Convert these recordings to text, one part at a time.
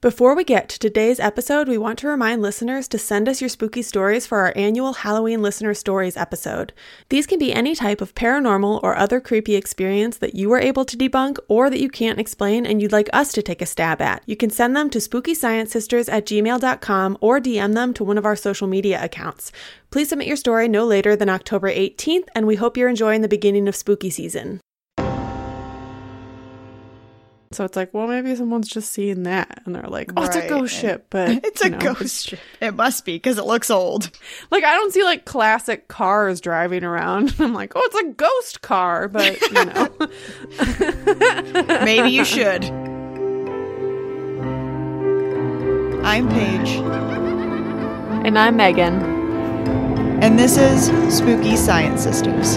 Before we get to today's episode, we want to remind listeners to send us your spooky stories for our annual Halloween Listener Stories episode. These can be any type of paranormal or other creepy experience that you were able to debunk or that you can't explain and you'd like us to take a stab at. You can send them to spookysciencesisters@gmail.com or DM them to one of our social media accounts. Please submit your story no later than October 18th, and we hope you're enjoying the beginning of spooky season. So it's like, well, maybe someone's just seeing that. And they're like, oh, it's a ghost ship. But it's a ghost ship. It must be, because it looks old. Like, I don't see, like, classic cars driving around. I'm like, oh, it's a ghost car. But, you know. Maybe you should. I'm Paige. And I'm Megan. And this is Spooky Science Sisters.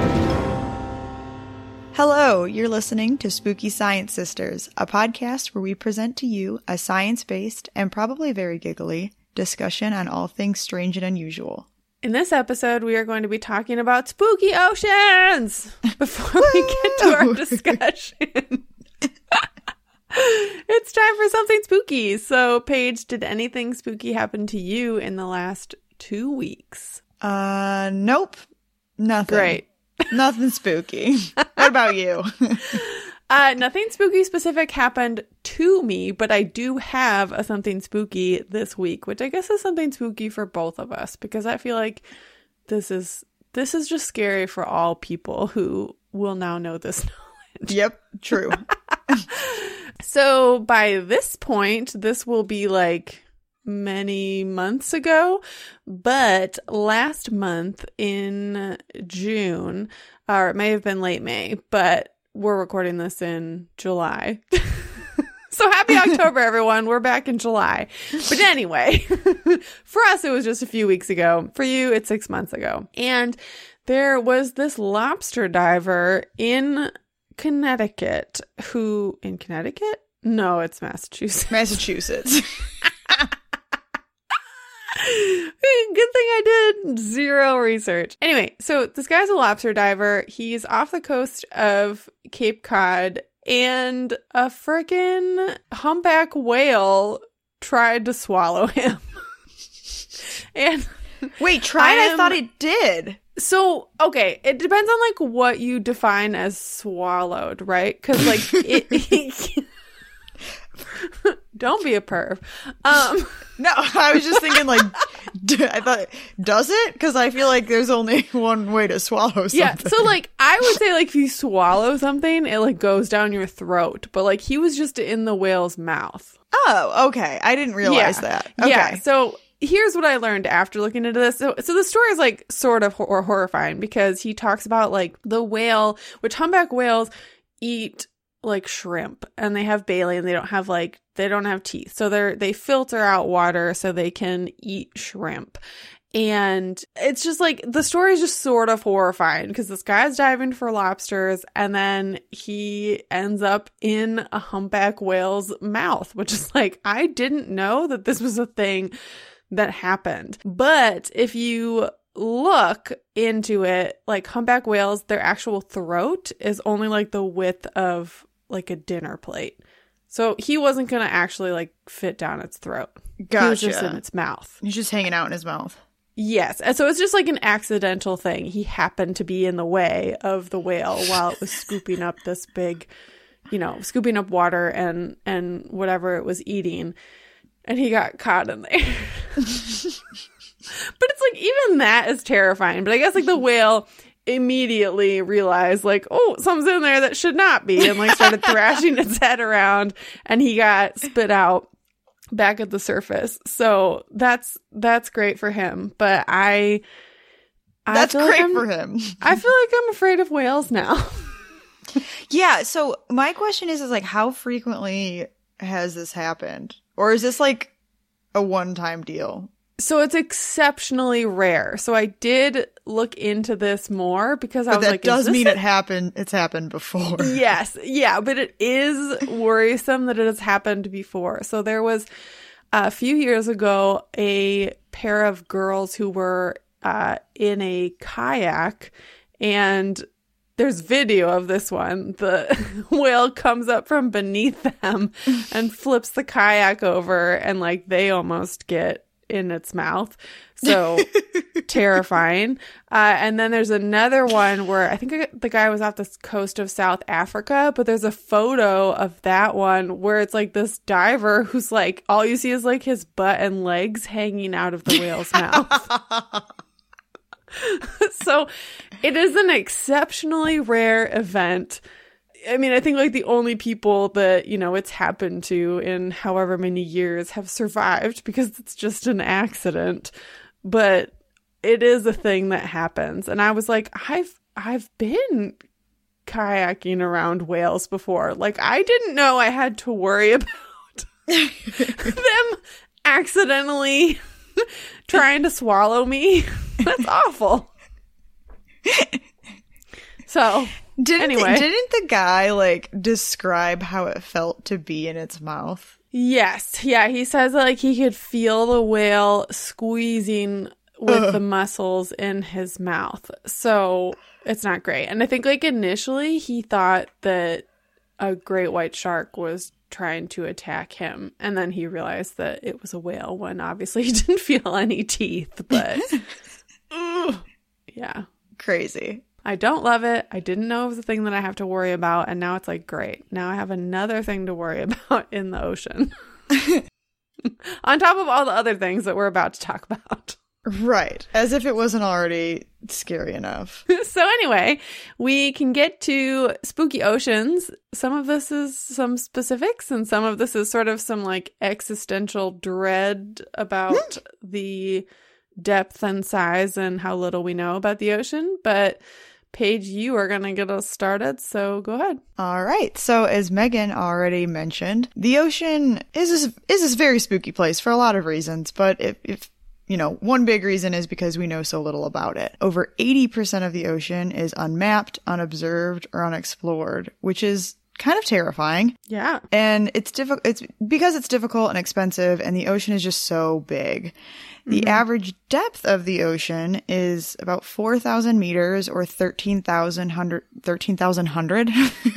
Hello, you're listening to Spooky Science Sisters, a podcast where we present to you a science-based and probably very giggly discussion on all things strange and unusual. In this episode, we are going to be talking about spooky oceans before we get to our discussion. It's time for something spooky. So, Paige, did anything spooky happen to you in the last 2 weeks? Nope. Nothing. Great. Nothing spooky. What about you? Nothing spooky specific happened to me, but I do have a something spooky this week, which I guess is something spooky for both of us, because I feel like this is just scary for all people who will now know this knowledge. Yep, true. So by this point, this will be like many months ago, but last month in June, or it may have been late May, but we're recording this in July. So happy October, everyone. We're back in July. But anyway, for us, it was just a few weeks ago. For you, it's 6 months ago. And there was this lobster diver in Connecticut in Connecticut? No, it's Massachusetts. Massachusetts. Good thing I did zero research. Anyway, so this guy's a lobster diver. He's off the coast of Cape Cod, and a frickin' humpback whale tried to swallow him. And wait, tried? I thought it did. So, okay, it depends on, like, what you define as swallowed, right? Because, like, don't be a perv. No, I was just thinking, like, I thought, does it? Because I feel like there's only one way to swallow something. Yeah, so, like, I would say, like, if you swallow something, it, like, goes down your throat. But, like, he was just in the whale's mouth. Oh, okay. I didn't realize that. Okay. Yeah, so here's what I learned after looking into this. So the story is, like, sort of horrifying, because he talks about, like, the whale, which humpback whales eat, like, shrimp, and they have baleen. They don't have teeth. So they filter out water so they can eat shrimp. And it's just like, the story is just sort of horrifying, because this guy's diving for lobsters and then he ends up in a humpback whale's mouth, which is like, I didn't know that this was a thing that happened. But if you look into it, like, humpback whales, their actual throat is only like the width of like a dinner plate. So he wasn't going to actually, like, fit down its throat. Gotcha. He was just in its mouth. He's just hanging out in his mouth. Yes. And so it's just like an accidental thing. He happened to be in the way of the whale while it was scooping up this big, scooping up water and whatever it was eating. And he got caught in there. But it's like, even that is terrifying. But I guess, like, the whale immediately realized, like, oh, something's in there that should not be, and, like, started thrashing its head around, and he got spit out back at the surface. So that's great for him. But that's great for him. I feel like I'm afraid of whales now. Yeah. So my question is like, how frequently has this happened, or is this like a one-time deal? So it's exceptionally rare. So I did look into this more, because I was like, that does mean it happened. It's happened before. Yes. Yeah. But it is worrisome that it has happened before. So there was a few years ago, a pair of girls who were in a kayak, and there's video of this one. The whale comes up from beneath them and flips the kayak over, and like they almost get in its mouth. So terrifying. And then there's another one where I think the guy was off the coast of South Africa, but there's a photo of that one where it's like this diver who's like, all you see is like his butt and legs hanging out of the whale's mouth. So it is an exceptionally rare event. I mean, I think like the only people that, you know, it's happened to in however many years have survived because it's just an accident. But it is a thing that happens. And I was like, I've been kayaking around whales before. Like, I didn't know I had to worry about them accidentally trying to swallow me. That's awful. So didn't anyway, didn't the guy like describe how it felt to be in its mouth? Yes. Yeah. He says that, like, he could feel the whale squeezing with the muscles in his mouth. So it's not great. And I think like initially he thought that a great white shark was trying to attack him. And then he realized that it was a whale when obviously he didn't feel any teeth. But yeah. Crazy. I don't love it. I didn't know it was a thing that I have to worry about. And now it's like, great. Now I have another thing to worry about in the ocean. On top of all the other things that we're about to talk about. Right. As if it wasn't already scary enough. So anyway, we can get to spooky oceans. Some of this is some specifics and some of this is sort of some like existential dread about the depth and size and how little we know about the ocean. But Paige, you are going to get us started, so go ahead. All right. So as Megan already mentioned, the ocean is this very spooky place for a lot of reasons. But if you know, one big reason is because we know so little about it. Over 80% of the ocean is unmapped, unobserved, or unexplored, which is kind of terrifying. Yeah. And it's because it's difficult and expensive, and the ocean is just so big. The average depth of the ocean is about 4,000 meters or 13,100. 13,100?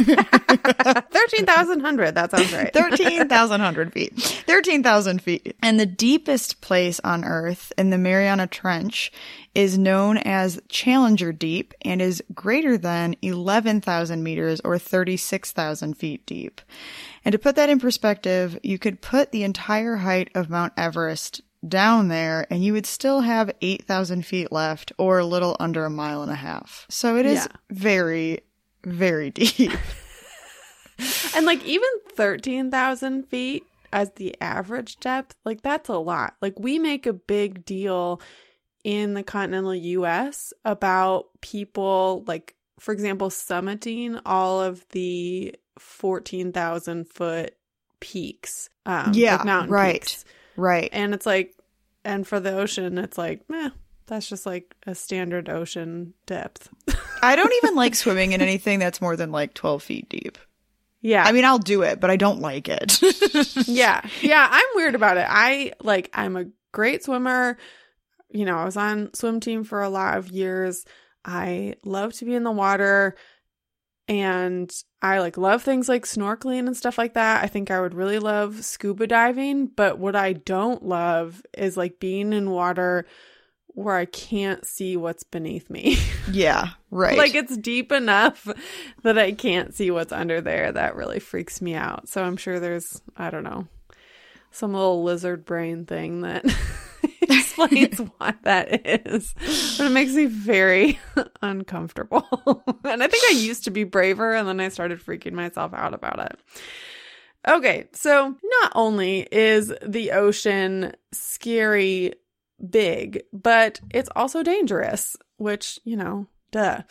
13,100. That sounds right. 13,100 feet. 13,000 feet. And the deepest place on Earth in the Mariana Trench is known as Challenger Deep and is greater than 11,000 meters or 36,000 feet deep. And to put that in perspective, you could put the entire height of Mount Everest down there and you would still have 8,000 feet left or a little under 1.5 miles. So it is very, very deep. And like even 13,000 feet as the average depth, like that's a lot. Like we make a big deal in the continental US about people like, for example, summiting all of the 14,000 foot peaks. Like mountain peaks. Right. And it's like, and for the ocean, it's like, that's just like a standard ocean depth. I don't even like swimming in anything that's more than like 12 feet deep. Yeah. I mean, I'll do it, but I don't like it. Yeah. Yeah. I'm weird about it. I'm a great swimmer. You know, I was on swim team for a lot of years. I love to be in the water. And I like love things like snorkeling and stuff like that. I think I would really love scuba diving. But what I don't love is like being in water where I can't see what's beneath me. Yeah, right. Like it's deep enough that I can't see what's under there. That really freaks me out. So I'm sure there's, I don't know, some little lizard brain thing that explains why that is. But it makes me very uncomfortable. And I think I used to be braver and then I started freaking myself out about it. Okay, so not only is the ocean scary big, but it's also dangerous, which, you know, duh.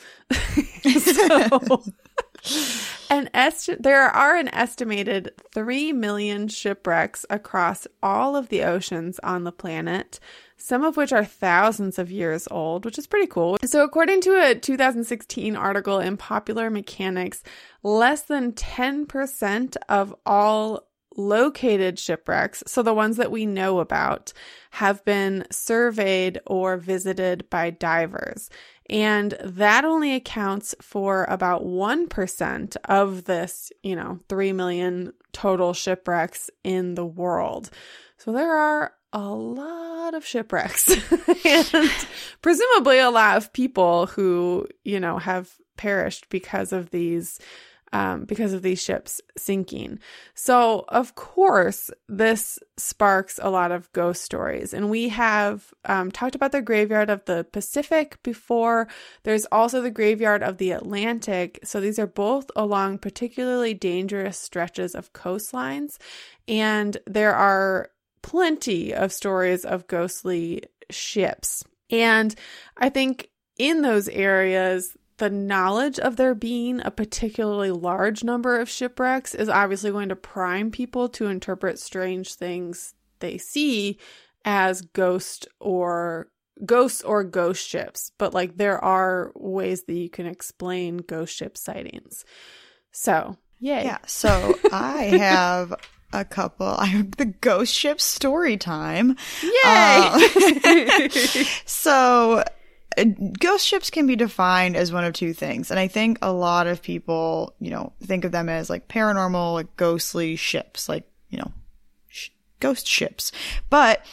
There are an estimated 3 million shipwrecks across all of the oceans on the planet, some of which are thousands of years old, which is pretty cool. So according to a 2016 article in Popular Mechanics, less than 10% of all located shipwrecks, so the ones that we know about, have been surveyed or visited by divers. And that only accounts for about 1% of this, 3 million total shipwrecks in the world. So there are a lot of shipwrecks and presumably a lot of people who, have perished because of these ships sinking. So, of course, this sparks a lot of ghost stories. And we have talked about the graveyard of the Pacific before. There's also the graveyard of the Atlantic. So these are both along particularly dangerous stretches of coastlines. And there are plenty of stories of ghostly ships. And I think in those areas, the knowledge of there being a particularly large number of shipwrecks is obviously going to prime people to interpret strange things they see as ghosts or ghost ships. But like there are ways that you can explain ghost ship sightings. So, yay. Yeah. So I have I have the ghost ship story time. Yay! So ghost ships can be defined as one of two things. And I think a lot of people, think of them as like paranormal, like ghostly ships, like, ghost ships. But,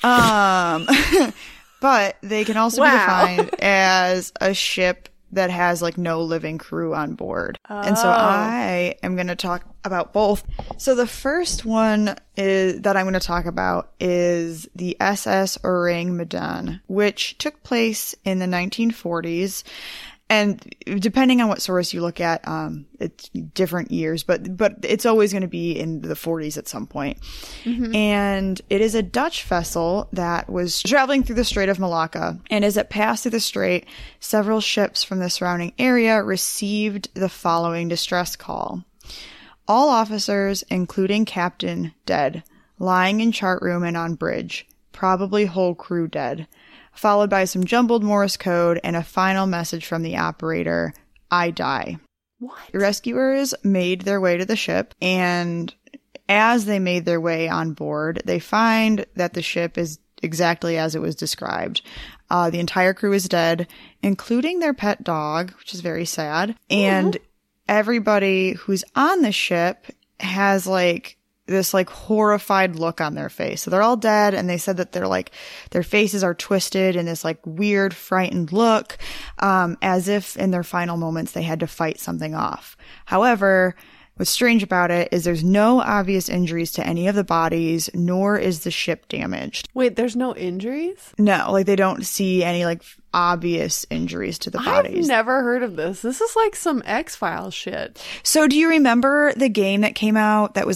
but they can also be defined as a ship that has like no living crew on board. And so I am going to talk about both. So the first one that I'm going to talk about is the SS Orang Medan, which took place in the 1940s. And depending on what source you look at, it's different years, but it's always going to be in the 40s at some point. Mm-hmm. And it is a Dutch vessel that was traveling through the Strait of Malacca. And as it passed through the strait, several ships from the surrounding area received the following distress call. All officers, including captain, dead, lying in chart room and on bridge, probably whole crew dead. Followed by some jumbled Morse code and a final message from the operator, I die. What? Rescuers made their way to the ship, and as they made their way on board, they find that the ship is exactly as it was described. The entire crew is dead, including their pet dog, which is very sad. And everybody who's on the ship has this horrified look on their face. So they're all dead, and they said that their faces are twisted in this weird, frightened look, as if in their final moments they had to fight something off. However, what's strange about it is there's no obvious injuries to any of the bodies, nor is the ship damaged. Wait, there's no injuries? No, they don't see any obvious injuries to the bodies. I've never heard of this. This is like some X-Files shit. So do you remember the game that came out that was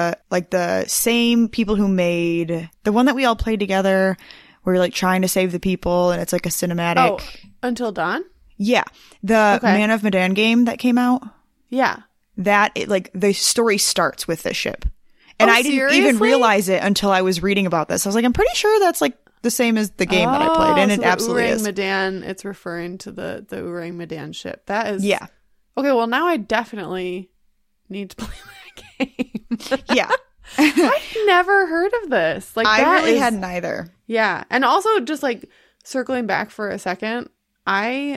the same people who made the one that we all played together where you're trying to save the people and it's like a cinematic? Oh, Until Dawn? Yeah. The Man of Medan game that came out? Yeah. That the story starts with this ship. And I didn't even realize it until I was reading about this. I was like, I'm pretty sure that's the same as the game that I played, and it absolutely is. Medan, it's referring to the Orang Medan ship. That is... Yeah. Okay, well, now I definitely need to play that game. Yeah. I've never heard of this. I really hadn't either. Yeah. And also, just circling back for a second, when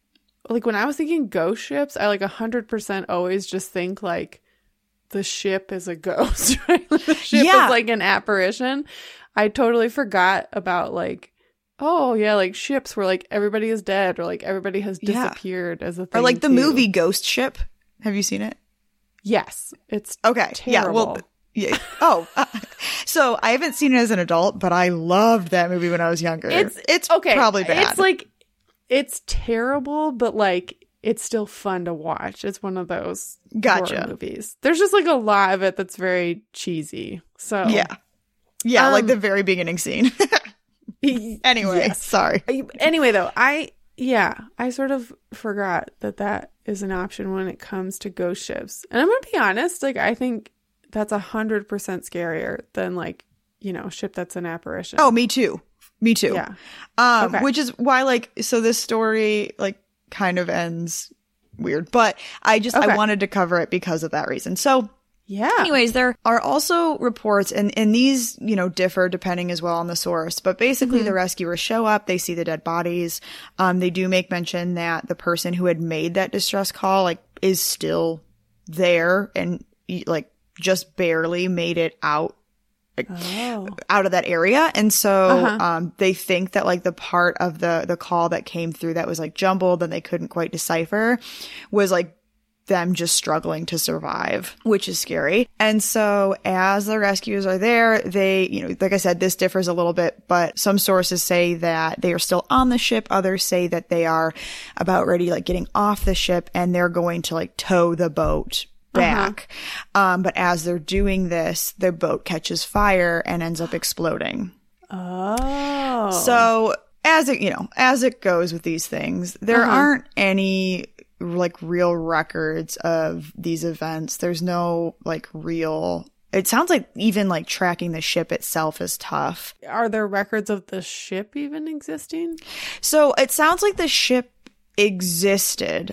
I was thinking ghost ships, I 100% always just think the ship is a ghost, right? The ship is an apparition. I totally forgot about ships where everybody is dead or everybody has disappeared as a thing. Or the movie Ghost Ship. Have you seen it? Yes. It's okay. Terrible. Yeah. Well, so I haven't seen it as an adult, but I loved that movie when I was younger. It's okay. Probably bad. It's terrible, but it's still fun to watch. It's one of those horror movies. There's just a lot of it that's very cheesy. So yeah, the very beginning scene. Anyway, sorry. Anyway, though, I sort of forgot that is an option when it comes to ghost ships. And I'm gonna be honest, I think that's 100% scarier than a ship that's an apparition. Oh, me too. Yeah. Which is why so this story kind of ends weird, but I wanted to cover it because of that reason. So Yeah. Anyways, there are also reports, and these, differ depending as well on the source. But basically, the rescuers show up, they see the dead bodies. They do make mention that the person who had made that distress call, is still there and, just barely made it out. Out of that area. And so, they think that the part of the call that came through that was jumbled and they couldn't quite decipher was them just struggling to survive, which is scary. And so as the rescuers are there, they, like I said, this differs a little bit, but some sources say that they are still on the ship. Others say that they are about ready, getting off the ship and they're going to tow the boat back. But as they're doing this, the boat catches fire and ends up exploding. Oh. So as it goes with these things, there aren't any real records of these events. There's no real, it sounds like even tracking the ship itself is tough. Are there records of the ship even existing? So it sounds like the ship existed.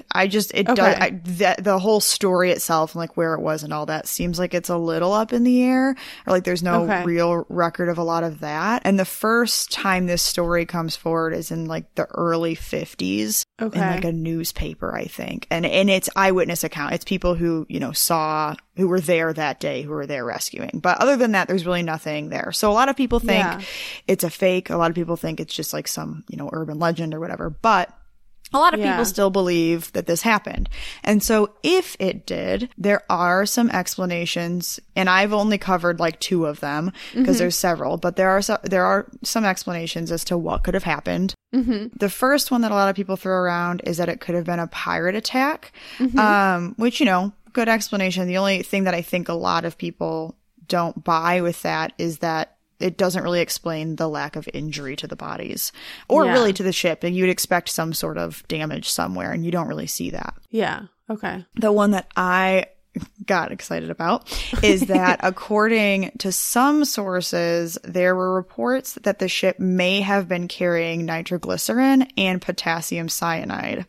The whole story itself and where it was and all that seems like it's a little up in the air, or there's no real record of a lot of that. And the first time this story comes forward is in the early 50s in a newspaper, I think. And it's eyewitness account. It's people who, who were there that day, who were there rescuing. But other than that, there's really nothing there. So a lot of people think it's a fake. A lot of people think it's just some, urban legend or whatever. But a lot of people still believe that this happened. And so if it did, there are some explanations, and I've only covered 2 of them because there's several, but there are some explanations as to what could have happened. The first one that a lot of people throw around is that it could have been a pirate attack, which, good explanation. The only thing that I think a lot of people don't buy with that is that it doesn't really explain the lack of injury to the bodies or really to the ship. And you'd expect some sort of damage somewhere, and you don't really see that. Yeah. Okay. The one that I got excited about is that according to some sources, there were reports that the ship may have been carrying nitroglycerin and potassium cyanide.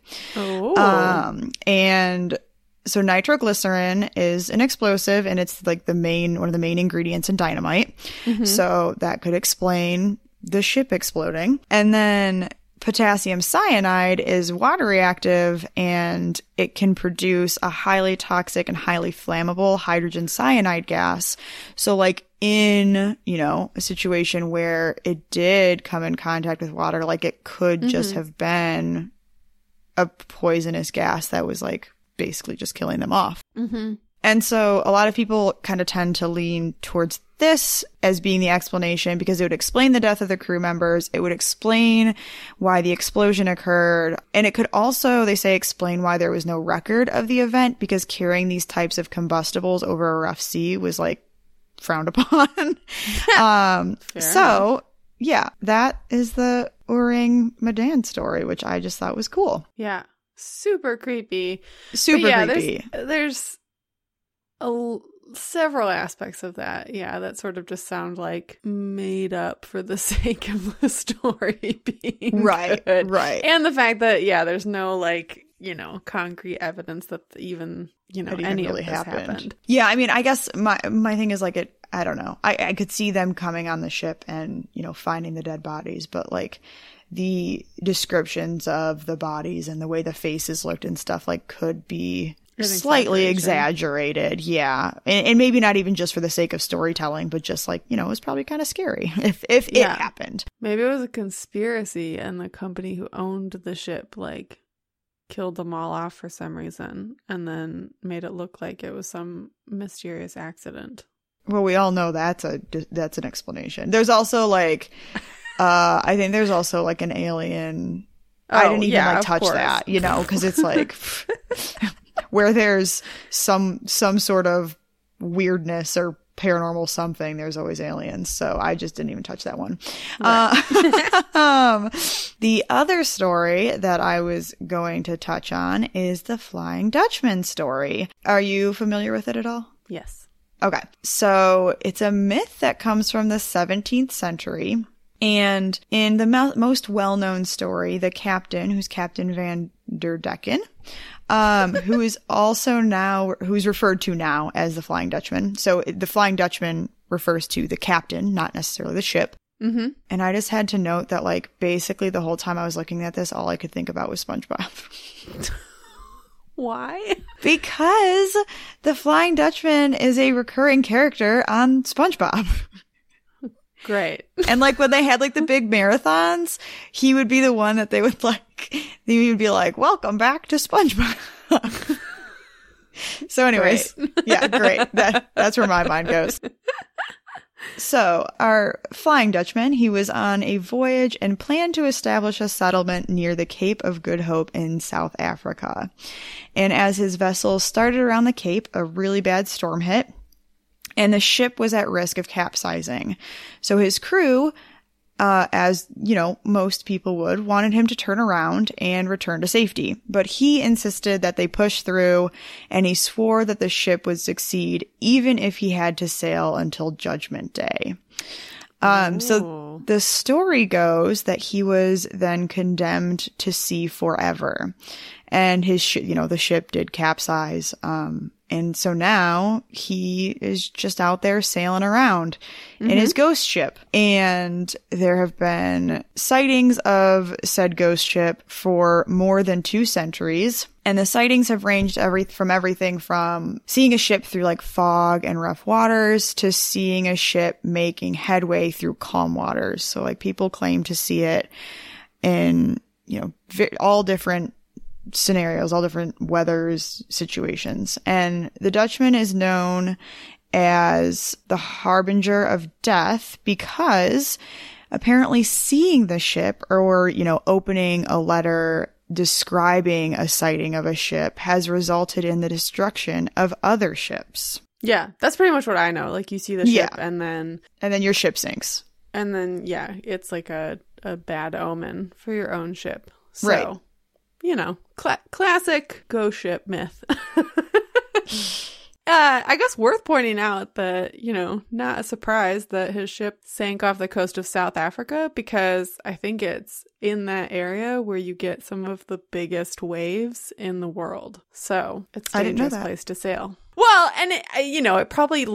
Oh. And so nitroglycerin is an explosive, and it's one of the main ingredients in dynamite. So that could explain the ship exploding. And then potassium cyanide is water reactive, and it can produce a highly toxic and highly flammable hydrogen cyanide gas. So in, a situation where it did come in contact with water, it could just have been a poisonous gas that was basically just killing them off. And so a lot of people kind of tend to lean towards this as being the explanation because it would explain the death of the crew members. It would explain why the explosion occurred. And it could also, they say, explain why there was no record of the event because carrying these types of combustibles over a rough sea was frowned upon. So yeah, that is the Orang Medan story, which I just thought was cool. Yeah. Super creepy. Super creepy. There's several aspects of that. Yeah, that sort of just sound made up for the sake of the story being good. Right. And the fact that, there's no concrete evidence that even, any really of this happened. Yeah, I mean, I guess my thing is I don't know. I could see them coming on the ship and, finding the dead bodies, but the descriptions of the bodies and the way the faces looked and stuff could be slightly exaggerated. Yeah. And maybe not even just for the sake of storytelling, but just it was probably kind of scary if it happened. Maybe it was a conspiracy and the company who owned the ship killed them all off for some reason and then made it look like it was some mysterious accident. Well, we all know that's an explanation. There's also I think there's also an alien. I didn't even touch that, because it's where there's some sort of weirdness or paranormal something, there's always aliens. So I just didn't even touch that one. Right. The other story that I was going to touch on is the Flying Dutchman story. Are you familiar with it at all? Yes. Okay. So it's a myth that comes from the 17th century. And in the most well-known story, the captain, who's Captain Van Decken, who's referred to now as the Flying Dutchman. So the Flying Dutchman refers to the captain, not necessarily the ship. Mm-hmm. And I just had to note that, like, basically the whole time I was looking at this, all I could think about was SpongeBob. Why? Because the Flying Dutchman is a recurring character on SpongeBob. Great. And, like, when they had, like, the big marathons, he would be the one that they would, like, he would be like, welcome back to SpongeBob. So anyways, Great. Yeah, great. That's where my mind goes. So our Flying Dutchman, he was on a voyage and planned to establish a settlement near the Cape of Good Hope in South Africa. And as his vessel started around the Cape, a really bad storm hit, and the ship was at risk of capsizing. So his crew, as you know, most people would, wanted him to turn around and return to safety. But he insisted that they push through, and he swore that the ship would succeed even if he had to sail until Judgment Day. So the story goes that he was then condemned to sea forever, and his the ship did capsize. And so now he is just out there sailing around in his ghost ship. And there have been sightings of said ghost ship for more than 2 centuries. And the sightings have ranged from everything from seeing a ship through like fog and rough waters to seeing a ship making headway through calm waters. So like people claim to see it in, all different scenarios, all different weathers, situations. And the Dutchman is known as the harbinger of death because apparently seeing the ship or, opening a letter describing a sighting of a ship has resulted in the destruction of other ships. Yeah, that's pretty much what I know. Like you see the ship and then your ship sinks. And then, it's like a bad omen for your own ship. So, right. Classic ghost ship myth. I guess worth pointing out that, not a surprise that his ship sank off the coast of South Africa because I think it's in that area where you get some of the biggest waves in the world. So it's a dangerous place to sail. Well, and it probably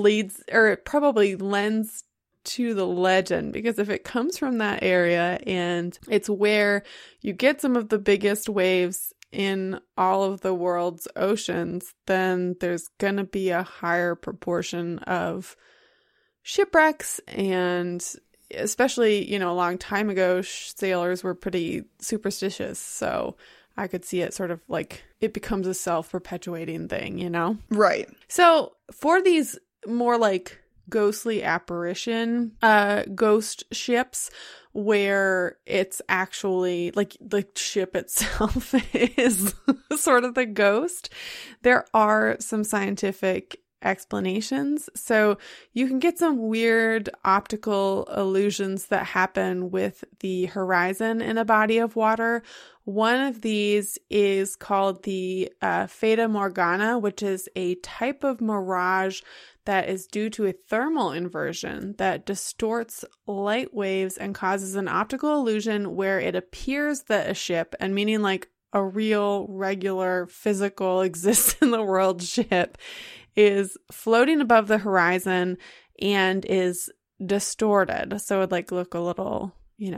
lends to the legend because if it comes from that area and it's where you get some of the biggest waves in all of the world's oceans, then there's gonna be a higher proportion of shipwrecks. And especially, a long time ago, sailors were pretty superstitious. So I could see it sort of like it becomes a self-perpetuating thing, Right. So for these more like ghostly apparition ghost ships where it's actually like the ship itself is sort of the ghost, there are some scientific explanations. So you can get some weird optical illusions that happen with the horizon in a body of water. One of these is called the Fata Morgana, which is a type of mirage that is due to a thermal inversion that distorts light waves and causes an optical illusion where it appears that a ship, and meaning like a real, regular, physical, exists in the world ship, is floating above the horizon and is distorted. So it would like look a little,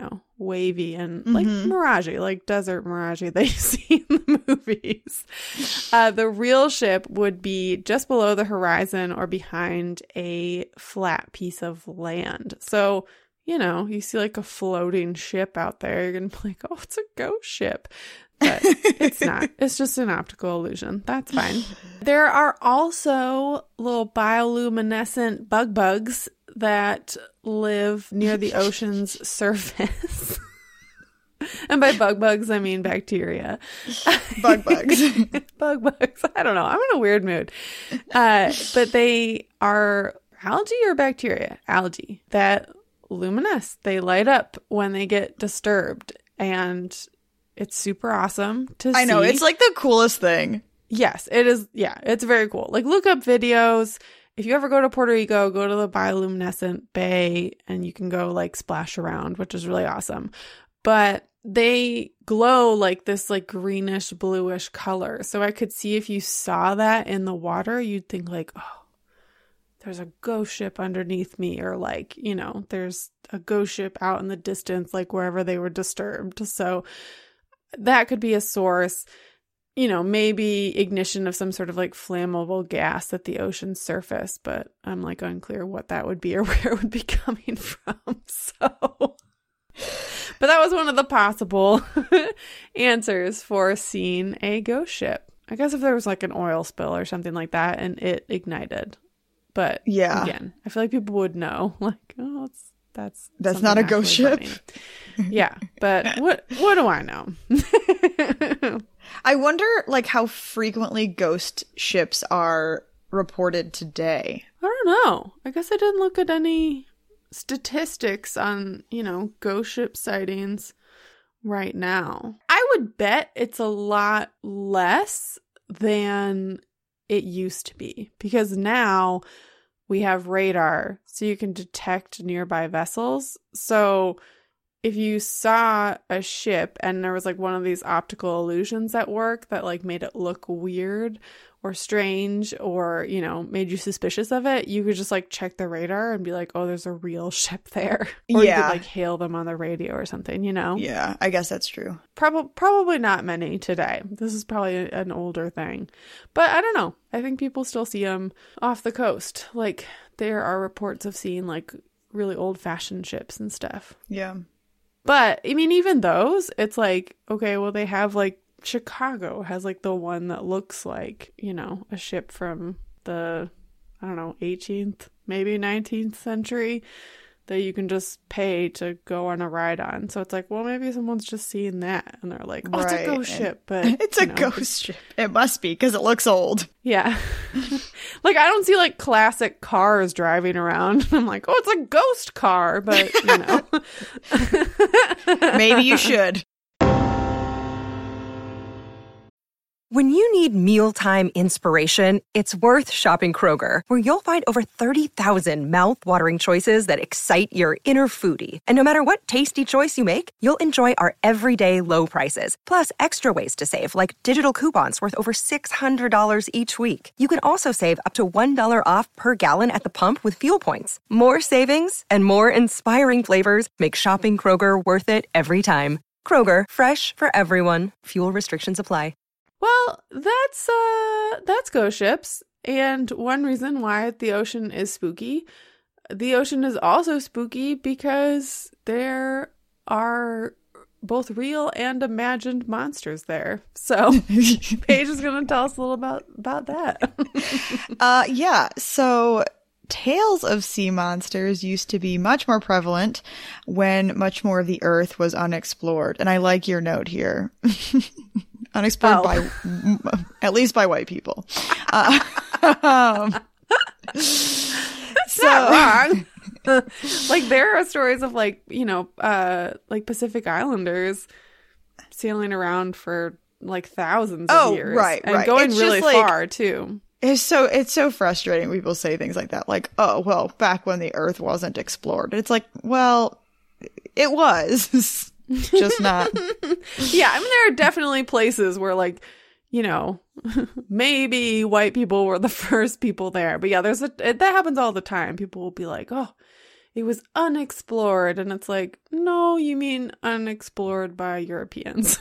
wavy and like miragey, like desert miragey that you see in the movies. The real ship would be just below the horizon or behind a flat piece of land. So, you see like a floating ship out there, you're going to be like, oh, it's a ghost ship. But it's not. It's just an optical illusion. That's fine. There are also little bioluminescent bugs that live near the ocean's surface. And by bugs, I mean bacteria. Bugs. Bugs. I don't know. I'm in a weird mood. But they are algae or bacteria? Algae that luminesce. They light up when they get disturbed. And it's super awesome to see. I know. It's like the coolest thing. Yes, it is. Yeah, it's very cool. Like look up videos. If you ever go to Puerto Rico, go to the bioluminescent bay and you can go like splash around, which is really awesome. But they glow like this like greenish bluish color. So I could see if you saw that in the water, you'd think like, oh, there's a ghost ship underneath me, or like, you know, there's a ghost ship out in the distance, like wherever they were disturbed. So that could be a source. You know, maybe ignition of some sort of like flammable gas at the ocean's surface, but I'm like unclear what that would be or where it would be coming from. So, but that was one of the possible answers for seeing a ghost ship. I guess if there was like an oil spill or something like that and it ignited. But yeah, again, I feel like people would know, like, oh, that's not a ghost ship. Yeah, but what do I know? I wonder, like, how frequently ghost ships are reported today. I don't know. I guess I didn't look at any statistics on, you know, ghost ship sightings right now. I would bet it's a lot less than it used to be, because now we have radar, so you can detect nearby vessels. So if you saw a ship and there was like one of these optical illusions at work that like made it look weird or strange, or, you know, made you suspicious of it, you could just like check the radar and be like, oh, there's a real ship there. Or yeah, you could like hail them on the radio or something, you know? Yeah, I guess that's true. Probably not many today. This is probably an older thing. But I don't know. I think people still see them off the coast. Like, there are reports of seeing like really old-fashioned ships and stuff. Yeah. But, I mean, even those, it's like, okay, well, they have, like, Chicago has, like, the one that looks like, you know, a ship from the, I don't know, 18th, maybe 19th century that you can just pay to go on a ride on. So it's like, well, maybe someone's just seeing that, and they're like, oh, it's a ghost ship. But it's a ghost ship. It must be, because it looks old. Yeah. Like, I don't see, like, classic cars driving around. I'm like, oh, it's a ghost car, but, you know. Maybe you should. When you need mealtime inspiration, it's worth shopping Kroger, where you'll find over 30,000 mouth-watering choices that excite your inner foodie. And no matter what tasty choice you make, you'll enjoy our everyday low prices, plus extra ways to save, like digital coupons worth over $600 each week. You can also save up to $1 off per gallon at the pump with fuel points. More savings and more inspiring flavors make shopping Kroger worth it every time. Kroger, fresh for everyone. Fuel restrictions apply. Well, that's ghost ships, and one reason why the ocean is spooky. The ocean is also spooky because there are both real and imagined monsters there. So Paige is going to tell us a little about that. Yeah, so tales of sea monsters used to be much more prevalent when much more of the earth was unexplored. And I like your note here. Unexplored by, at least by white people. That's not wrong. Like, there are stories of, like, you know, like Pacific Islanders sailing around for like thousands of years. Right. And going it's really like, far too. It's so frustrating when people say things like that. Like, oh, well, back when the earth wasn't explored. It's like, well, it was. Just not. Yeah, I mean, there are definitely places where, like, you know, maybe white people were the first people there. But yeah, that happens all the time. People will be like, oh, it was unexplored. And it's like, no, you mean unexplored by Europeans.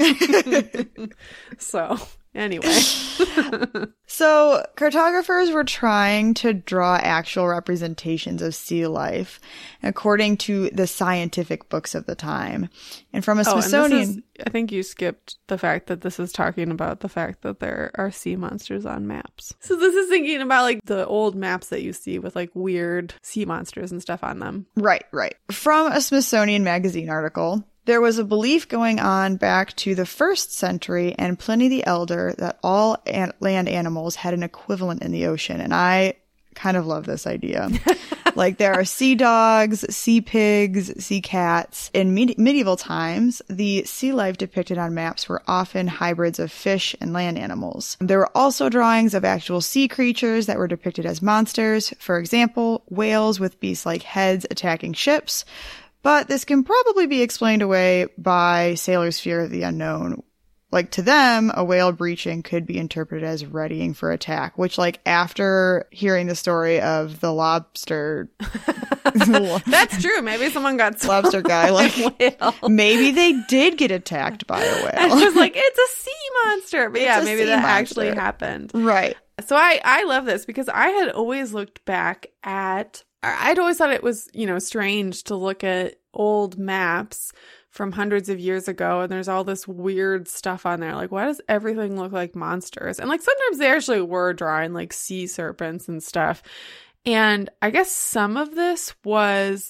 So, anyway. So, cartographers were trying to draw actual representations of sea life according to the scientific books of the time. And from a Smithsonian... I think you skipped the fact that this is talking about the fact that there are sea monsters on maps. So this is thinking about, like, the old maps that you see with, like, weird sea monsters and stuff on them. Right. From a Smithsonian magazine article... There was a belief going on back to the 1st century and Pliny the Elder that all land animals had an equivalent in the ocean. And I kind of love this idea. Like, there are sea dogs, sea pigs, sea cats. In medieval times, the sea life depicted on maps were often hybrids of fish and land animals. There were also drawings of actual sea creatures that were depicted as monsters. For example, whales with beast-like heads attacking ships. But this can probably be explained away by sailors' fear of the unknown. Like, to them, a whale breaching could be interpreted as readying for attack, which, like, after hearing the story of the lobster... That's true. Maybe someone got lobster guy, like, whale. Maybe they did get attacked by a whale. It's just like, it's a sea monster. But yeah, maybe that actually monster. happened. Right. So I love this because I had always looked back at... I'd always thought it was, strange to look at old maps from hundreds of years ago, and there's all this weird stuff on there. Like, why does everything look like monsters? And, like, sometimes they actually were drawing, like, sea serpents and stuff. And I guess some of this was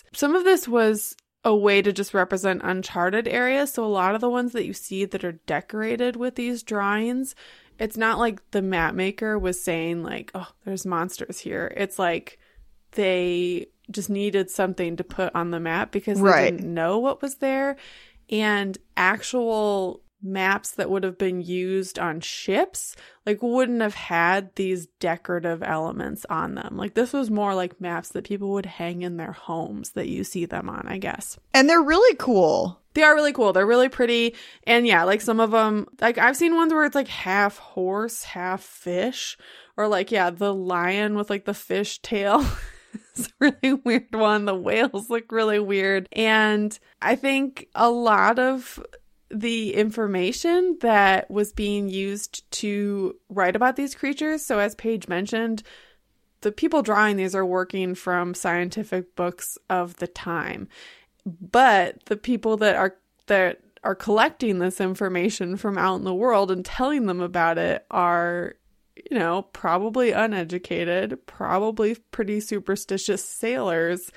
a way to just represent uncharted areas. So a lot of the ones that you see that are decorated with these drawings, it's not like the map maker was saying, like, oh, there's monsters here. It's like they just needed something to put on the map because they didn't know what was there. And actual maps that would have been used on ships, like, wouldn't have had these decorative elements on them. Like, this was more like maps that people would hang in their homes that you see them on, I guess. And they're really cool. They are really cool. They're really pretty. And yeah, like, some of them, like, I've seen ones where it's like half horse, half fish, or like, yeah, the lion with like the fish tail. It's a really weird one. The whales look really weird. And I think a lot of the information that was being used to write about these creatures, so as Paige mentioned, the people drawing these are working from scientific books of the time. But the people that are collecting this information from out in the world and telling them about it are, probably uneducated, probably pretty superstitious sailors.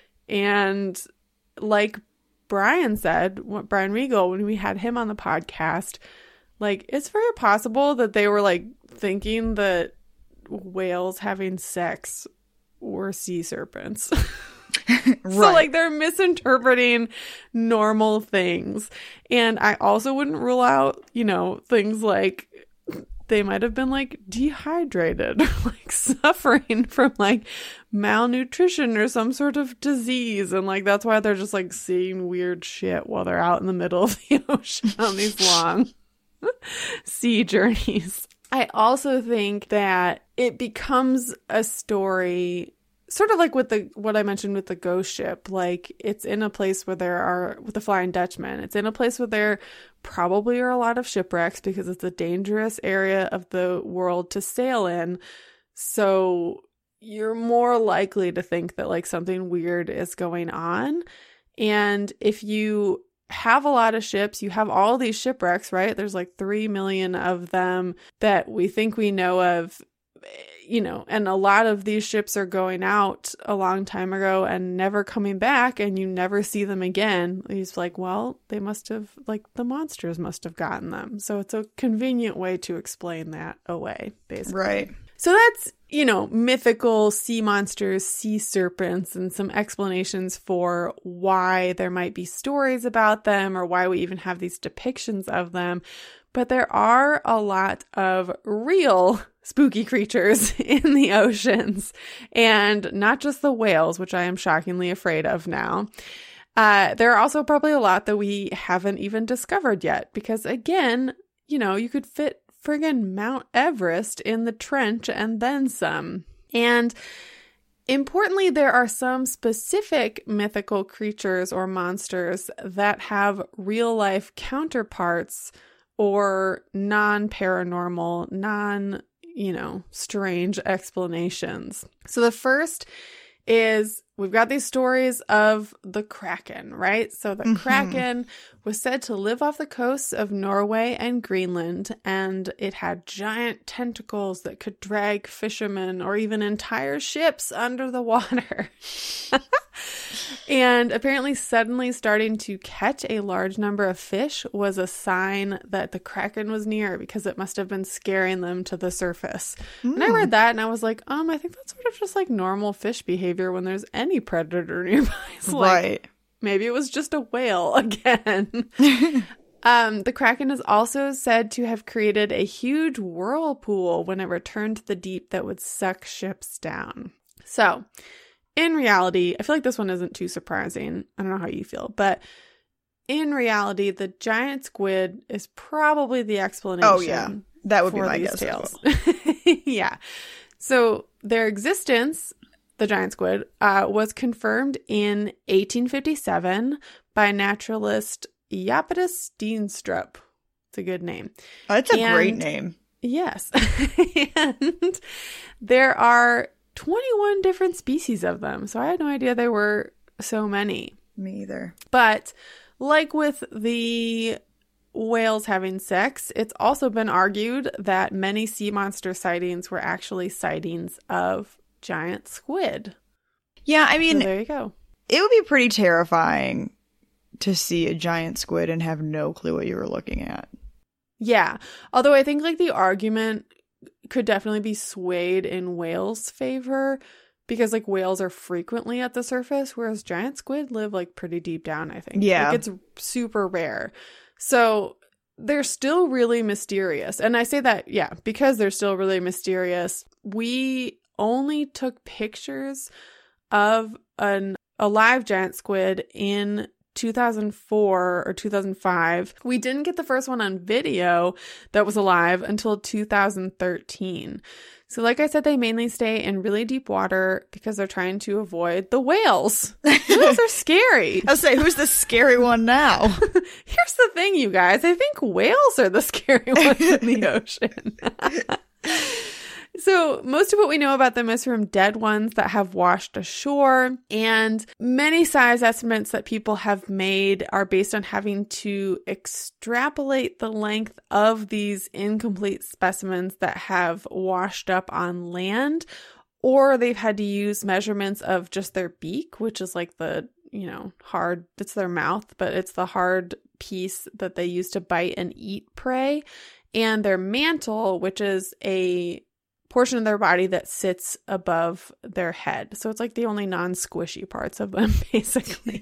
And like Brian Regal, when we had him on the podcast, like, it's very possible that they were like thinking that whales having sex were sea serpents. Right. So, like, they're misinterpreting normal things. And I also wouldn't rule out, things like they might have been like dehydrated, like suffering from like malnutrition or some sort of disease. And like, that's why they're just like seeing weird shit while they're out in the middle of the ocean on these long sea journeys. I also think that it becomes a story sort of like with what I mentioned with the ghost ship. Like, it's in a place where with the Flying Dutchman, it's in a place where there probably are a lot of shipwrecks because it's a dangerous area of the world to sail in. So you're more likely to think that like something weird is going on. And if you have a lot of ships, you have all these shipwrecks, right? There's like 3 million of them that we think we know of. And a lot of these ships are going out a long time ago and never coming back, and you never see them again. He's like, well, they must have, like, the monsters must have gotten them. So it's a convenient way to explain that away, basically. Right. So that's, mythical sea monsters, sea serpents, and some explanations for why there might be stories about them or why we even have these depictions of them. But there are a lot of real spooky creatures in the oceans, and not just the whales, which I am shockingly afraid of now. There are also probably a lot that we haven't even discovered yet, because again, you could fit friggin' Mount Everest in the trench and then some. And importantly, there are some specific mythical creatures or monsters that have real life counterparts or non-paranormal, strange explanations. So the first is we've got these stories of the Kraken, right? So the Kraken was said to live off the coasts of Norway and Greenland, and it had giant tentacles that could drag fishermen or even entire ships under the water. And apparently suddenly starting to catch a large number of fish was a sign that the Kraken was near, because it must have been scaring them to the surface. And I read that and I was like, I think that's sort of just like normal fish behavior when there's any predator nearby. It's like, right. Maybe it was just a whale again. The Kraken is also said to have created a huge whirlpool when it returned to the deep that would suck ships down. So, in reality, I feel like this one isn't too surprising. I don't know how you feel, but in reality, the giant squid is probably the explanation. Oh, yeah. That would be my these guess tales. as well. Yeah. So their existence, the giant squid, was confirmed in 1857 by naturalist Japetus Steenstrup. It's a good name. Oh, that's a great name. Yes. And there are 21 different species of them. So I had no idea there were so many. Me either. But like with the whales having sex, it's also been argued that many sea monster sightings were actually sightings of giant squid. Yeah, I mean, So there you go. it would be pretty terrifying to see a giant squid and have no clue what you were looking at. Yeah. Although I think like the argument could definitely be swayed in whales' favor because like whales are frequently at the surface, whereas giant squid live like pretty deep down, I think. Yeah. Like it's super rare. So they're still really mysterious. And I say that, yeah, because they're still really mysterious. We only took pictures of a live giant squid in 2004 or 2005. We didn't get the first one on video that was alive until 2013. So like I said, they mainly stay in really deep water because they're trying to avoid the whales. Whales are scary. I'll say, who's the scary one now? Here's the thing, you guys. I think whales are the scary ones in the ocean. So most of what we know about them is from dead ones that have washed ashore, and many size estimates that people have made are based on having to extrapolate the length of these incomplete specimens that have washed up on land, or they've had to use measurements of just their beak, which is like the, hard, it's their mouth, but it's the hard piece that they use to bite and eat prey, and their mantle, which is a portion of their body that sits above their head. So it's like the only non-squishy parts of them, basically.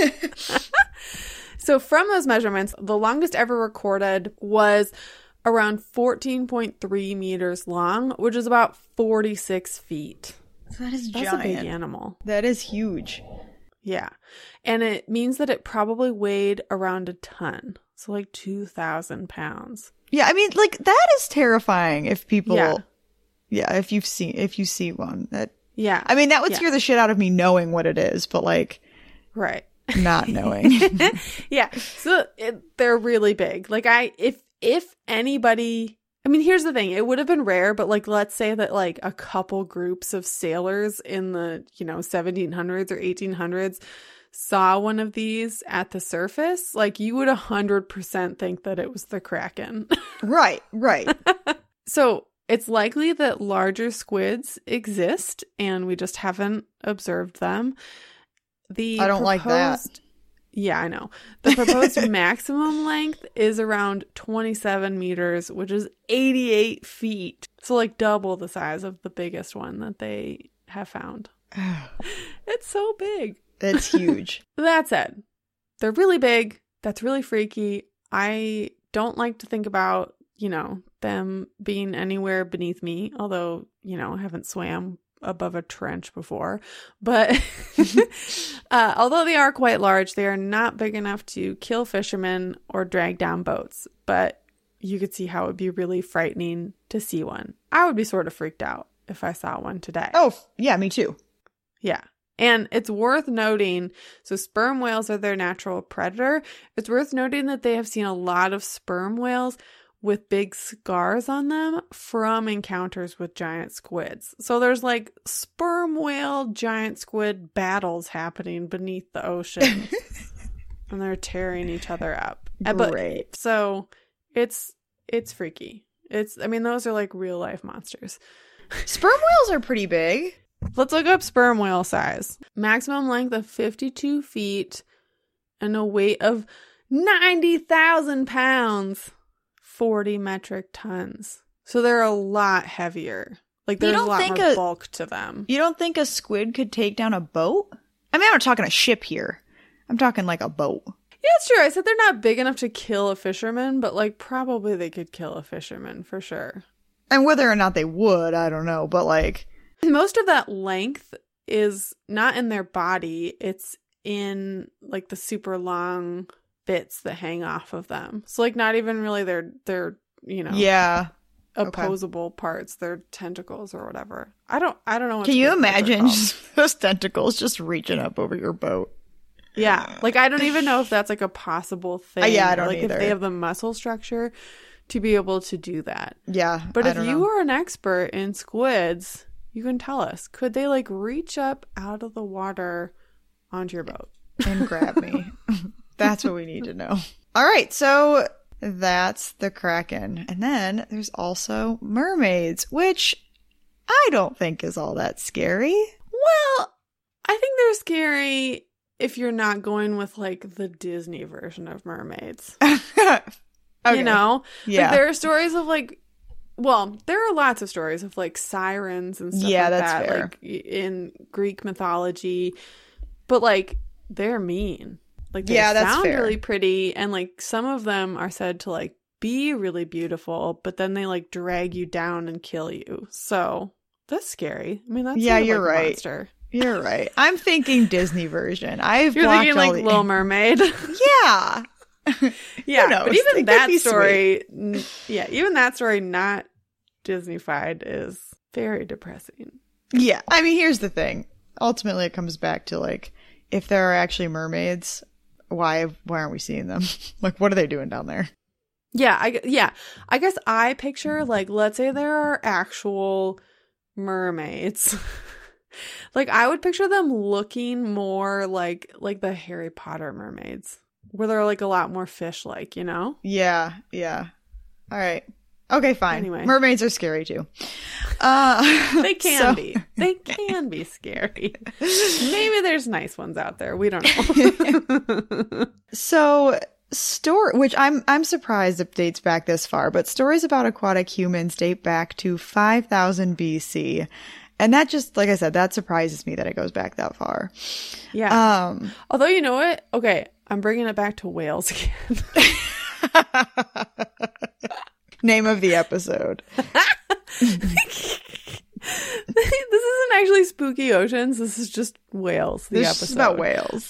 So from those measurements, the longest ever recorded was around 14.3 meters long, which is about 46 feet. That is That's giant. a big animal. That is huge. Yeah. And it means that it probably weighed around a ton. So like 2,000 pounds. Yeah, I mean, like, that is terrifying if people... Yeah. Yeah, if you see one. Yeah. I mean, that would scare the shit out of me knowing what it is, but like, right. not knowing. Yeah. So they're really big. Like if anybody, I mean, here's the thing. It would have been rare, but like, let's say that like a couple groups of sailors in the, 1700s or 1800s saw one of these at the surface, like you would 100% think that it was the Kraken. Right. So it's likely that larger squids exist and we just haven't observed them. I don't like that. Yeah, I know. The proposed maximum length is around 27 meters, which is 88 feet. So like double the size of the biggest one that they have found. It's so big. It's huge. That said, they're really big. That's really freaky. I don't like to think about them being anywhere beneath me, although, I haven't swam above a trench before. But although they are quite large, they are not big enough to kill fishermen or drag down boats. But you could see how it would be really frightening to see one. I would be sort of freaked out if I saw one today. Oh, yeah, me too. Yeah. And it's worth noting, so sperm whales are their natural predator. It's worth noting that they have seen a lot of sperm whales with big scars on them from encounters with giant squids. So there's like sperm whale giant squid battles happening beneath the ocean. And they're tearing each other up. Great. So it's freaky. Those are like real life monsters. Sperm whales are pretty big. Let's look up sperm whale size. Maximum length of 52 feet and a weight of 90,000 pounds. 40 metric tons. So they're a lot heavier. Like there's a lot more bulk to them. You don't think a squid could take down a boat? I mean, I'm not talking a ship here. I'm talking like a boat. Yeah, it's true. I said they're not big enough to kill a fisherman, but like probably they could kill a fisherman for sure. And whether or not they would, I don't know. But like... Most of that length is not in their body. It's in like the super long bits that hang off of them. So like not even really their Yeah. opposable parts, their tentacles or whatever. I don't know what Can you what they're imagine called. just those tentacles just reaching up over your boat? Yeah. Like I don't even know if that's like a possible thing. Yeah, I don't like either. if they have the muscle structure to be able to do that. Yeah. But I if don't you know. are an expert in squids, you can tell us. Could they like reach up out of the water onto your boat? And grab me. That's what we need to know. All right, so that's the Kraken. And then there's also mermaids, which I don't think is all that scary. Well, I think they're scary if you're not going with like the Disney version of mermaids. Okay. You know? Yeah. Like, there are stories of like, well, there are lots of stories of like sirens and stuff Yeah, like that's that, fair. like in Greek mythology. But like, they're mean. Like they Yeah, that's sound fair. really pretty, and like some of them are said to like be really beautiful, but then they like drag you down and kill you. So that's scary. I mean, that's Yeah, sort of you're like a right. monster. You're right. I'm thinking Disney version. I've You're blocked thinking all like the- Little Mermaid. Yeah. Yeah, knows? but It even could that be story, even that story not Disney-fied is very depressing. Yeah. I mean, here's the thing. Ultimately, it comes back to like, if there are actually mermaids, why aren't we seeing them? Like, what are they doing down there? Yeah, I guess I picture like, let's say there are actual mermaids. Like I would picture them looking more like the Harry Potter mermaids, where they're like a lot more fish-like, you know? Yeah. Yeah. All right. Okay, fine. Anyway. Mermaids are scary too. They can so- be. They can be scary. Maybe there's nice ones out there. We don't know. So, which I'm surprised it dates back this far, but stories about aquatic humans date back to 5000 BC. And that just, like I said, that surprises me that it goes back that far. Yeah. Although, you know what? Okay, I'm bringing it back to whales again. Name of the episode. This isn't actually Spooky Oceans. This is just whales. The This episode is about whales.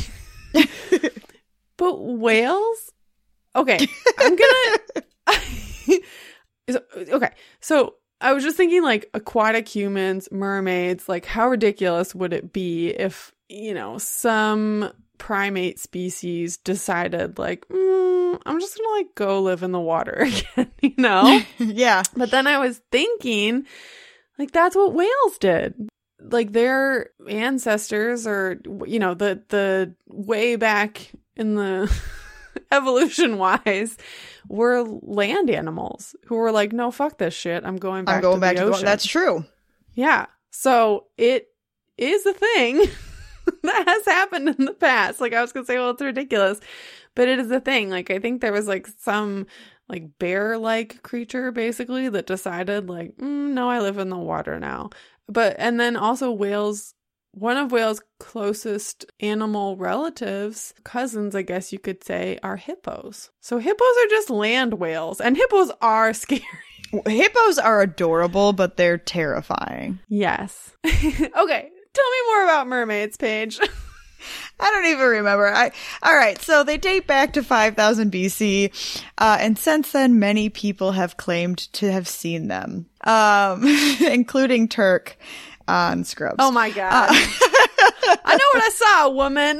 But whales? Okay, I'm gonna. Okay, so I was just thinking, like, aquatic humans, mermaids. Like, how ridiculous would it be if, you know, some primate species decided, like, I'm just gonna like go live in the water again, you know? Yeah. But then I was thinking, like, that's what whales did. Like, their ancestors, or, you know, the way back in the evolution wise, were land animals who were like, no, fuck this shit. I'm going back to the ocean. That's true. Yeah. So it is a thing that has happened in the past. Like, I was gonna say, well, it's ridiculous, but it is a thing. Like, I think there was like some like bear-like creature basically that decided like, no, I live in the water now. And then also whales, one of whales' closest animal relatives, cousins, I guess you could say, are hippos. So hippos are just land whales, and hippos are scary. Hippos are adorable, but they're terrifying. Yes. Okay. Tell me more about mermaids, Paige. I don't even remember. All right, so they date back to 5000 BC, and since then, many people have claimed to have seen them, including Turk on Scrubs. Oh my God. I know what I saw, woman.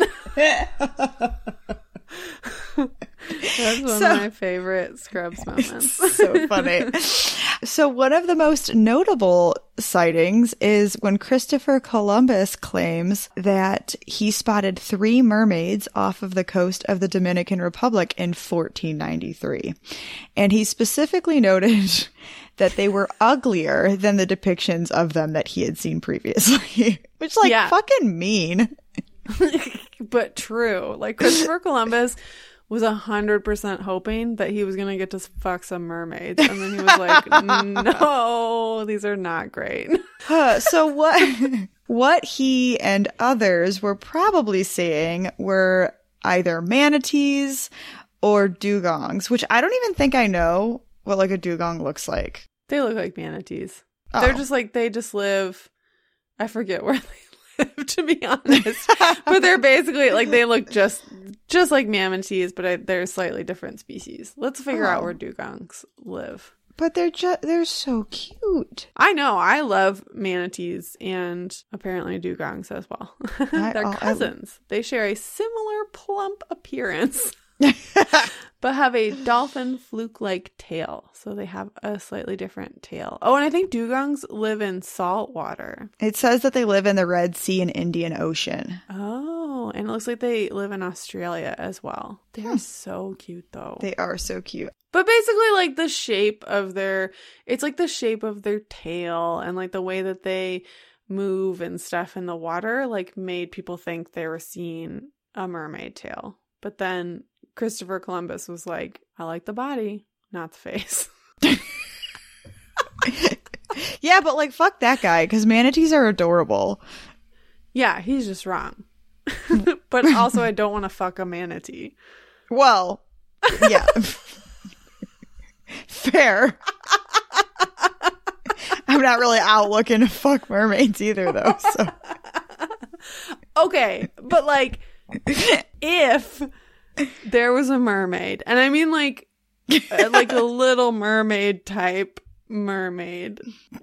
That's one of my favorite Scrubs moments. So funny. So one of the most notable sightings is when Christopher Columbus claims that he spotted 3 mermaids off of the coast of the Dominican Republic in 1493. And he specifically noted that they were uglier than the depictions of them that he had seen previously. Which, like, Yeah. fucking mean. But true. Like, Christopher Columbus was 100% hoping that he was going to get to fuck some mermaids. And then he was like, no, these are not great. So what he and others were probably seeing were either manatees or dugongs, which I don't even think I know what like a dugong looks like. They look like manatees. Oh. They're just like, they just live, I forget where they to be honest. But they're basically like, they look just like manatees, but they're slightly different species. Let's figure out where dugongs live. But they're so cute. I know. I love manatees and apparently dugongs as well. They're cousins. They share a similar plump appearance, but have a dolphin fluke-like tail. So they have a slightly different tail. Oh, and I think dugongs live in salt water. It says that they live in the Red Sea and Indian Ocean. Oh, and it looks like they live in Australia as well. They're so cute, though. They are so cute. But basically, like, the shape of it's like the shape of their tail and like the way that they move and stuff in the water, like, made people think they were seeing a mermaid tail. But then Christopher Columbus was like, I like the body, not the face. Yeah, but like, fuck that guy, because manatees are adorable. Yeah, he's just wrong. But also, I don't want to fuck a manatee. Well, yeah. Fair. I'm not really out looking to fuck mermaids either, though. So. Okay, but like, if there was a mermaid, and I mean like a little mermaid type mermaid,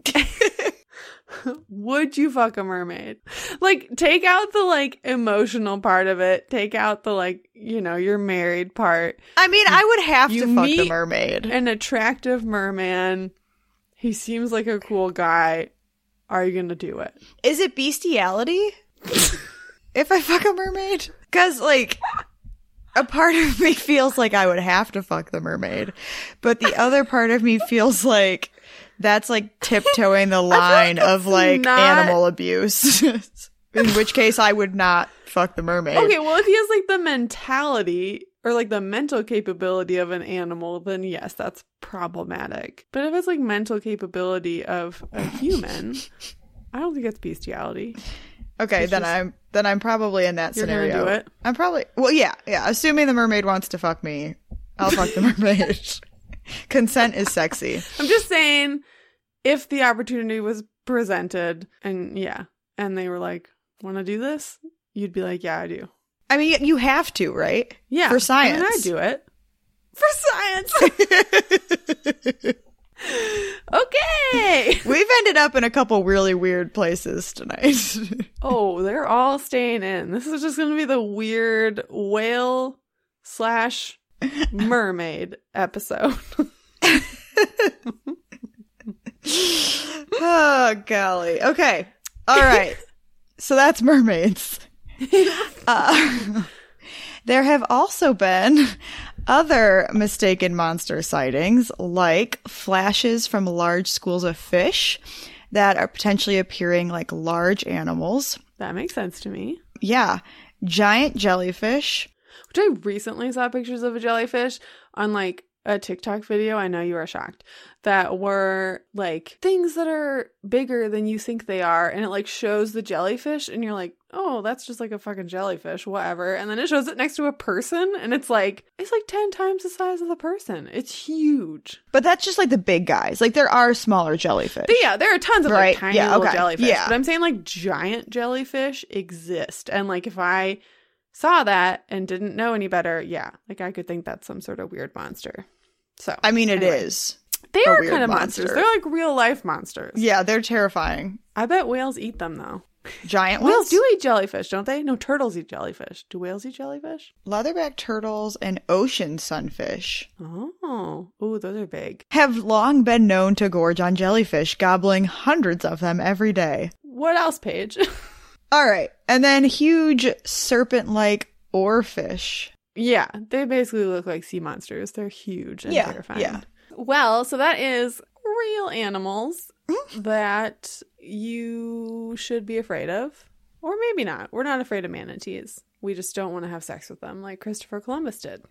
would you fuck a mermaid? Like, take out the like emotional part of it, take out the like, you know, you're married part. I mean, I would have to fuck the mermaid. An attractive merman, he seems like a cool guy. Are you gonna do it? Is it bestiality if I fuck a mermaid? Because like, a part of me feels like I would have to fuck the mermaid, but the other part of me feels like that's like tiptoeing the line of like animal abuse. In which case I would not fuck the mermaid. Okay, well, if he has like the mentality or like the mental capability of an animal, then yes, that's problematic. But if it's like mental capability of a human, I don't think it's bestiality. Okay, then I'm probably in that scenario. You're gonna do it? I'm probably, well, yeah. Assuming the mermaid wants to fuck me, I'll fuck the mermaid. Consent is sexy. I'm just saying, if the opportunity was presented and they were like, want to do this? You'd be like, yeah, I do. I mean, you have to, right? Yeah. For science. I mean, I'd do it. For science. Okay. We've ended up in a couple really weird places tonight. Oh, they're all staying in. This is just going to be the weird whale / mermaid episode. Oh, golly. Okay. All right. So that's mermaids. There have also been other mistaken monster sightings, like flashes from large schools of fish that are potentially appearing like large animals. That makes sense to me. Yeah. Giant jellyfish. Which I recently saw pictures of a jellyfish on like a TikTok video. I know you are shocked. That were like things that are bigger than you think they are. And it like shows the jellyfish and you're like, oh, that's just like a fucking jellyfish, whatever. And then it shows it next to a person and it's like 10 times the size of the person. It's huge. But that's just like the big guys. Like there are smaller jellyfish. But yeah, there are tons of like tiny little jellyfish. Yeah. But I'm saying like giant jellyfish exist. And like if I saw that and didn't know any better, yeah, like I could think that's some sort of weird monster. So I mean, it is. They are kind of monsters. They're like real life monsters. Yeah, they're terrifying. I bet whales eat them though. Giant ones? Whales do eat jellyfish, don't they? No, turtles eat jellyfish. Do whales eat jellyfish? Leatherback turtles and ocean sunfish. Oh, ooh, those are big. Have long been known to gorge on jellyfish, gobbling hundreds of them every day. What else, Paige? All right. And then huge serpent-like oarfish. Yeah, they basically look like sea monsters. They're huge and terrifying. Yeah. Well, so that is real animals that you should be afraid of. Or maybe not. We're not afraid of manatees. We just don't want to have sex with them like Christopher Columbus did.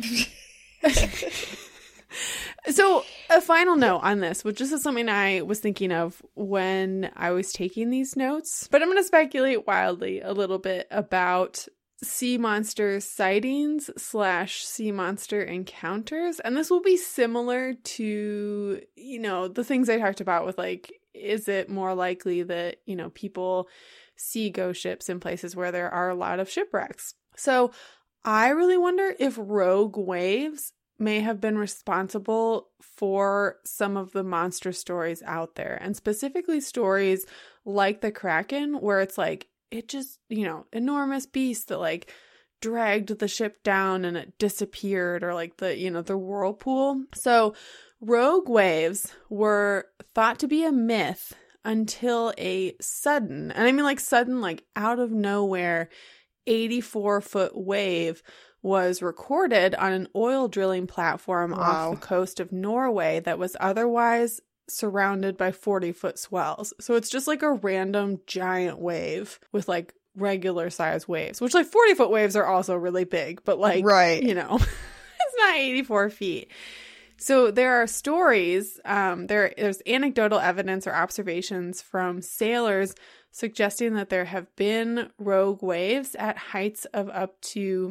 So a final note on this, which this is something I was thinking of when I was taking these notes. But I'm going to speculate wildly a little bit about sea monster sightings / sea monster encounters. And this will be similar to, you know, the things I talked about with like, is it more likely that, you know, people Seago ships in places where there are a lot of shipwrecks. So I really wonder if rogue waves may have been responsible for some of the monster stories out there, and specifically stories like the Kraken, where it's like, it just, enormous beast that like dragged the ship down and it disappeared, or like the whirlpool. So rogue waves were thought to be a myth until a sudden, and I mean like sudden, like out of nowhere, 84-foot wave was recorded on an oil drilling platform off the coast of Norway that was otherwise surrounded by 40-foot swells. So it's just like a random giant wave with like regular size waves, which like 40-foot waves are also really big, but like, right. It's not 84 feet. So there are stories, there's anecdotal evidence or observations from sailors suggesting that there have been rogue waves at heights of up to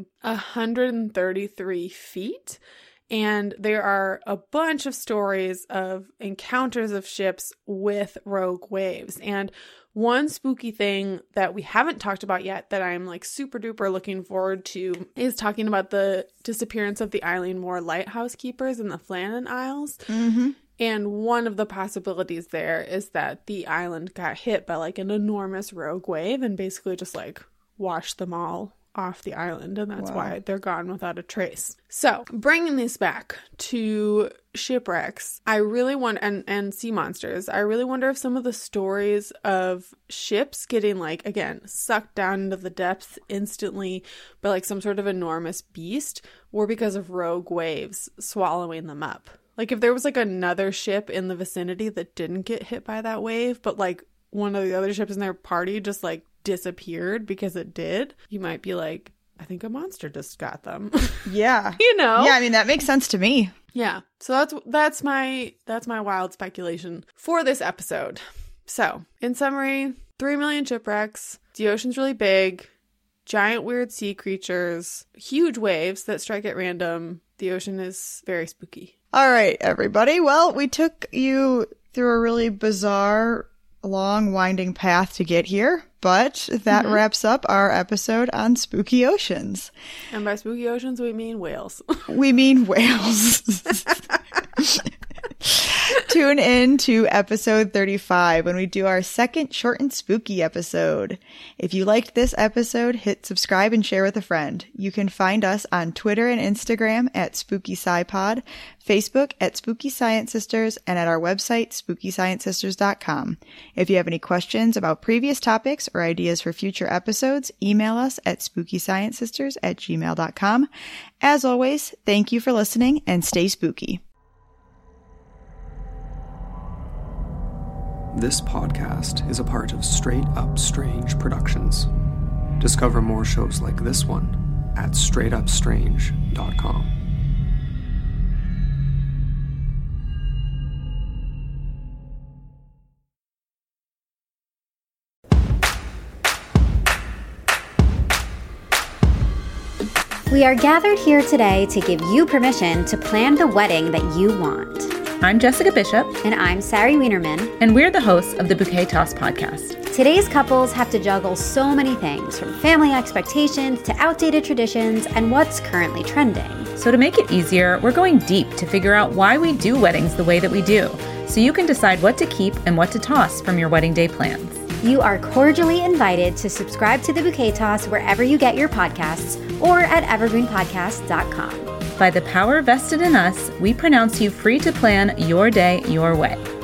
133 feet. And there are a bunch of stories of encounters of ships with rogue waves. And one spooky thing that we haven't talked about yet that I'm like super duper looking forward to is talking about the disappearance of the Eilean Mor lighthouse keepers in the Flannan Isles. Mm-hmm. And one of the possibilities there is that the island got hit by like an enormous rogue wave and basically just like washed them all off the island, and that's why they're gone without a trace. So bringing this back to shipwrecks, I really want, and sea monsters, I really wonder if some of the stories of ships getting like, again, sucked down into the depths instantly by like some sort of enormous beast were because of rogue waves swallowing them up. Like if there was like another ship in the vicinity that didn't get hit by that wave, but like one of the other ships in their party just like disappeared because it did, you might be like, I think a monster just got them. Yeah. Yeah, I mean, that makes sense to me. Yeah. So that's my wild speculation for this episode. So, in summary, 3 million shipwrecks, the ocean's really big, giant weird sea creatures, huge waves that strike at random. The ocean is very spooky. All right, everybody. Well, we took you through a really bizarre, long, winding path to get here, but that wraps up our episode on spooky oceans. And by spooky oceans, we mean whales. We mean whales. Tune in to episode 35 when we do our second short and spooky episode. If you liked this episode, hit subscribe and share with a friend. You can find us on Twitter and Instagram at SpookySciPod, Facebook at Spooky Science Sisters, and at our website, SpookyScienceSisters.com. If you have any questions about previous topics or ideas for future episodes, email us at SpookyScienceSisters@gmail.com. As always, thank you for listening and stay spooky. This podcast is a part of Straight Up Strange Productions. Discover more shows like this one at straightupstrange.com. We are gathered here today to give you permission to plan the wedding that you want. I'm Jessica Bishop. And I'm Sari Wienerman. And we're the hosts of the Bouquet Toss podcast. Today's couples have to juggle so many things, from family expectations to outdated traditions and what's currently trending. So to make it easier, we're going deep to figure out why we do weddings the way that we do, so you can decide what to keep and what to toss from your wedding day plans. You are cordially invited to subscribe to the Bouquet Toss wherever you get your podcasts or at evergreenpodcast.com. By the power vested in us, we pronounce you free to plan your day your way.